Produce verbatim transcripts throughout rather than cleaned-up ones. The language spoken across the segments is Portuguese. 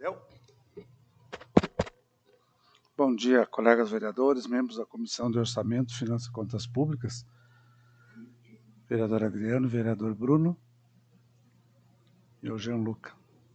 Deu? Bom dia, colegas vereadores, membros da Comissão de Orçamento, Finanças e Contas Públicas, vereador Adriano, vereador Bruno e o Jean Luca.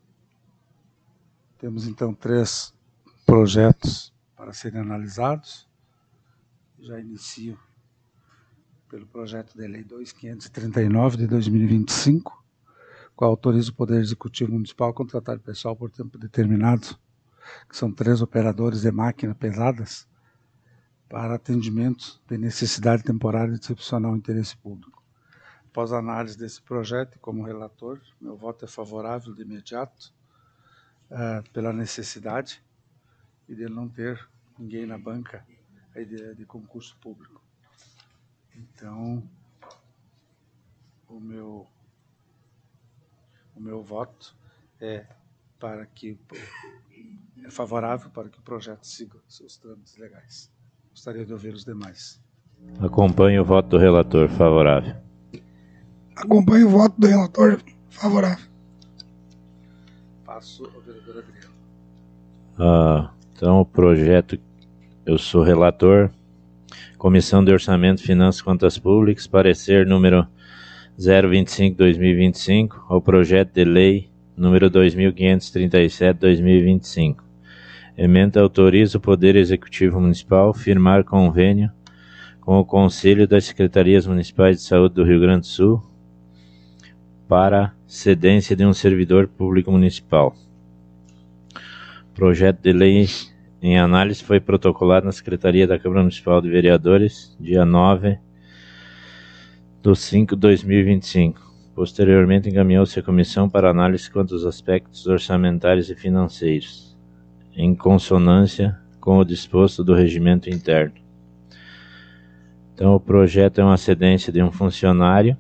Temos então três projetos para serem analisados. Já inicio pelo projeto de lei dois mil quinhentos e trinta e nove de dois mil e vinte e cinco, qual autoriza o Poder Executivo Municipal a contratar pessoal por tempo determinado, que são três operadores de máquinas pesadas, para atendimento de necessidade temporária de excepcional interesse público. Após a análise desse projeto, como relator, meu voto é favorável de imediato, uh, pela necessidade e de não ter ninguém na banca de, de concurso público. Então, o meu, o meu voto é para que é favorável para que o projeto siga seus trâmites legais. Gostaria de ouvir os demais. Acompanho o voto do relator, favorável. Acompanho o voto do relator, favorável. Passo ao vereador Adriano. Ah, então, o projeto, eu sou relator, Comissão de Orçamento, Finanças e Contas Públicas, parecer número zero vinte e cinco barra dois mil e vinte e cinco, ao projeto de lei número dois mil quinhentos e trinta e sete barra dois mil e vinte e cinco. Ementa autoriza o Poder Executivo Municipal firmar convênio com o Conselho das Secretarias Municipais de Saúde do Rio Grande do Sul para cedência de um servidor público municipal. O projeto de lei em análise foi protocolado na Secretaria da Câmara Municipal de Vereadores, dia nove de cinco de dois mil e vinte e cinco. Posteriormente, encaminhou-se à comissão para análise quanto aos aspectos orçamentários e financeiros, em consonância com o disposto do regimento interno. Então, o projeto é uma cedência de um funcionário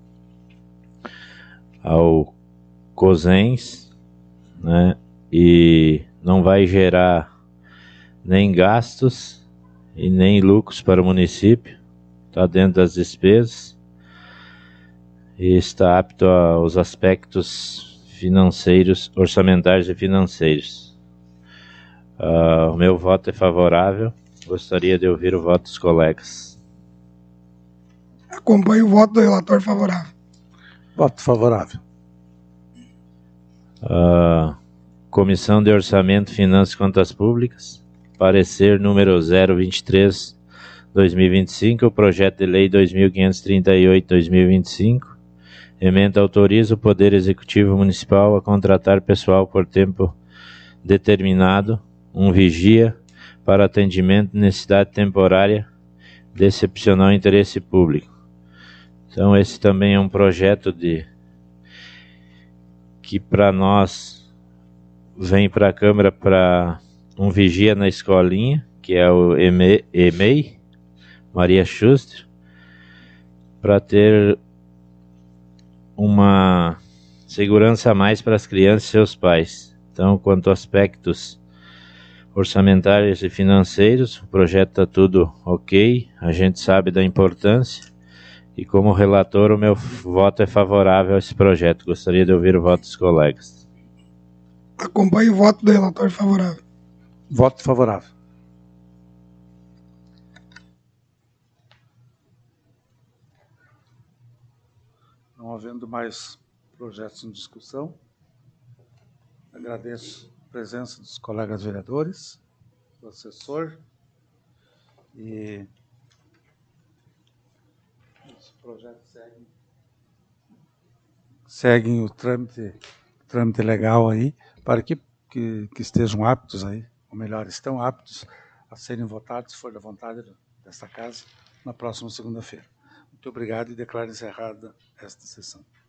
ao COSENS, né, e não vai gerar nem gastos e nem lucros para o município, está dentro das despesas e está apto aos aspectos financeiros, orçamentários e financeiros. Uh, o meu voto é favorável. Gostaria de ouvir o voto dos colegas. Acompanho o voto do relator, favorável. Voto favorável. Uh, Comissão de Orçamento, Finanças e Contas Públicas, parecer número zero vinte e três barra dois mil e vinte e cinco, o projeto de lei dois mil quinhentos e trinta e oito barra dois mil e vinte e cinco, ementa autoriza o Poder Executivo Municipal a contratar pessoal por tempo determinado, um vigia, para atendimento de necessidade temporária de excepcional interesse público. Então, esse também é um projeto de que para nós vem para a Câmara para um vigia na escolinha, que é o E M E I, Maria Schuster, para ter uma segurança a mais para as crianças e seus pais. Então, quanto a aspectos orçamentários e financeiros, o projeto está tudo ok, a gente sabe da importância, e como relator, o meu voto é favorável a esse projeto. Gostaria de ouvir o voto dos colegas. Acompanho o voto do relator, favorável. Voto favorável. Não havendo mais projetos em discussão, agradeço a presença dos colegas vereadores, do assessor, e os projetos seguem, seguem o trâmite, trâmite legal aí, para que, que, que estejam aptos aí, ou melhor, estão aptos a serem votados, se for da vontade desta casa, na próxima segunda-feira. Muito obrigado e declaro encerrada esta sessão.